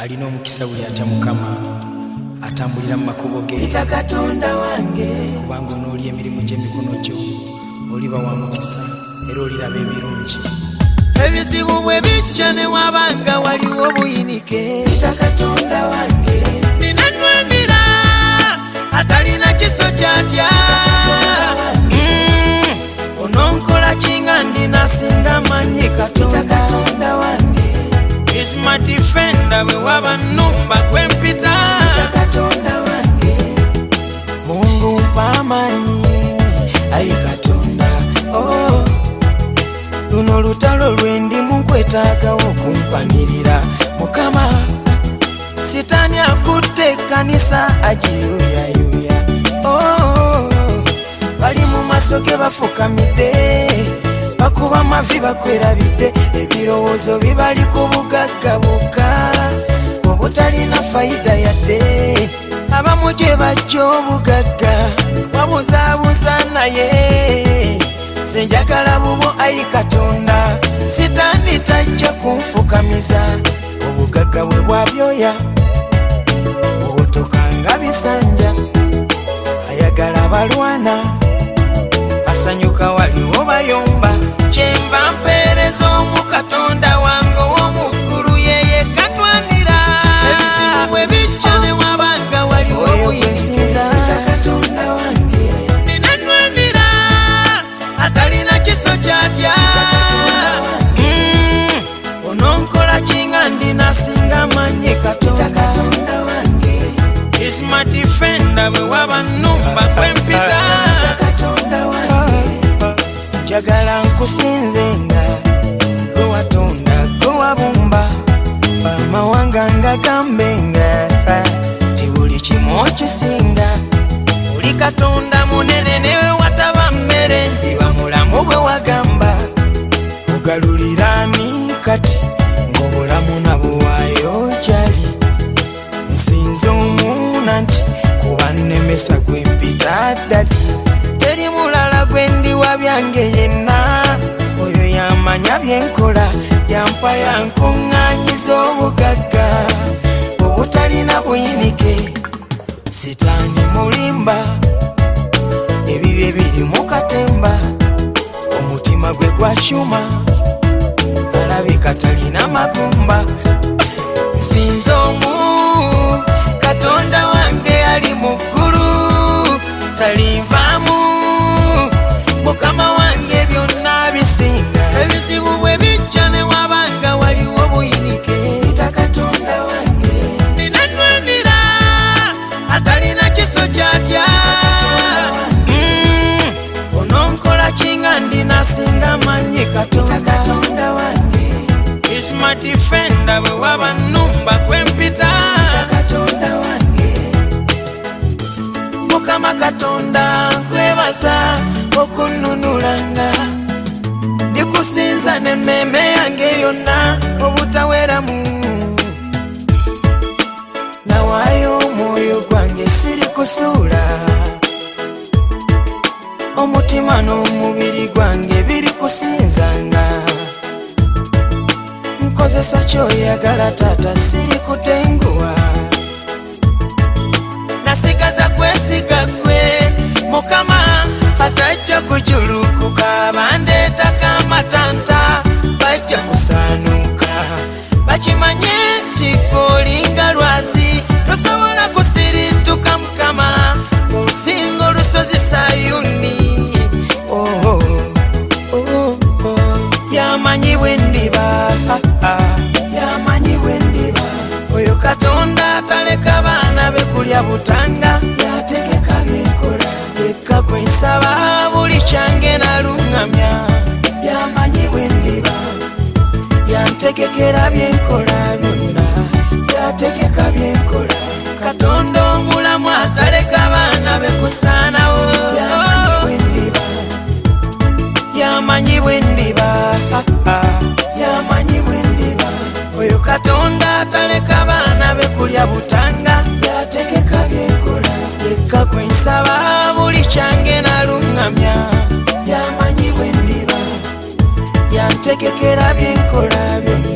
alina omukisa buli atya Mukama atambulira mu makubo ge. Ita Katonda wange kubanga onoolya emirimu gy'emikono gyo oliba wa mukisa era oliraba ebirungi. Ebizibu bwe bijja ne wabanga waliwo buyinike. Ita Katonda wange ninanwanira atalina kiso kyatya. Ononkola kinga ndina singa manyi Katonda. Ita Katonda wange is my defender bwe waba nnumba kwempita. Ita Katonda wange Mungu mpamanyi ayi Katonda. Oh luno lutalo lwendi munkwetaagawo kumpanirira Mukama. Sitani akutte kanisa agiyuyayuya. Oh bali mu maaso ge bafukamidde bakuba amavi bakwerabidde. Ebirowoozo bibali ku bugagga bwokka obutalina fayida yadde. Abamu gye bajja obugagga wabuzaabuza naye senjagala bubo ayi Katonda. Sitani tajja kunfukamiza obugagga bwe bwabyoya obutokanga bisanja. Ayagala balwana asanyuka waliwo bayomba. Kyenva mpeereza omu Katonda wange ow'omuggulu yeye katwanira. Ebizibu bwe bijja ne wabanga waliwo buyinza. Katonda wange ninanwanira atalina kiso kyatya. Ononkola kinga ndina singa manyi Katonda. Katonda wange is my defender bwe waba nnumba kwempita. Katonda wange njagala nkusinzenga gwe watonda gwe wabumba amawanga ngagambenga ti buli kimu okisinga. Oli Katonda munene newe wataba mmere ndiba mulamu bwe wagamba. Ogalulirani kati ng'obulamu nabwewaayo gyali. Nsinza omuna nti kuba nnemesa gwe mpita ddadi. Teri mulala gwe ndiwa byange yenna. Oyo yamanya byenkola yampa yankuŋŋaanyiza obugagga obutalina buyinike. Sitaani mulimba ebibye biri mu katemba. Omutima gwe gwakyuma alabika talina magumba. Nsinza omu Katonda wange ali mu ggulu talinvaamu. Mukama wange byonna bisinga. Ebizibu bwe bijja ne wabanga waliwo buyinike. Ita Katonda wange ninanwanira atalina kiso kyatya. Ononkola kinga ndina singa manyi Katonda. Katonda wange is my defender bwe waba nnumba kwempita. Katonda wange Mukama Katonda nkwebaza okunnunulanga. Ndikusinza n'emmeeme yange yonna obutaweramu. Nawaayo omwoyo gwange siri kusuula. Omutima n'omubiri gwange biri kusinzanga. Nkozesa kyoyagala taata siri kutenguwa. Nasigaza kwesiga gwe Mukama atajja kujulukuka. Bandeetako amatanta bajja kusaanuka. Bakimanye nti olinga lwazi tosobola kusirituka Mukama osinga olusozi Sayuni. Yamanyi bwe ndiba yamanyi bwe ndiba. Oyo Katonda ataleka baana be kulya butanga. Yategeka byenkola yekka gwe nsaba buli kyange naluŋŋamya. Yamanyi bwe ndiba yantegekera byenkola byonna. Yategeka byenkola Katonda omulamu ataleka baana be kusaanawo. Yamanyi bwe ndiba yamanyi bwe ndiba yamanyi bwe ndiba. Oyo Katonda ataleka baana be kulya butanga. Yategeka byenkola yekka gwe nsaba buli kyange naluŋŋamya. Yamanyi bwe ndiba yantegekera byenkola byonna.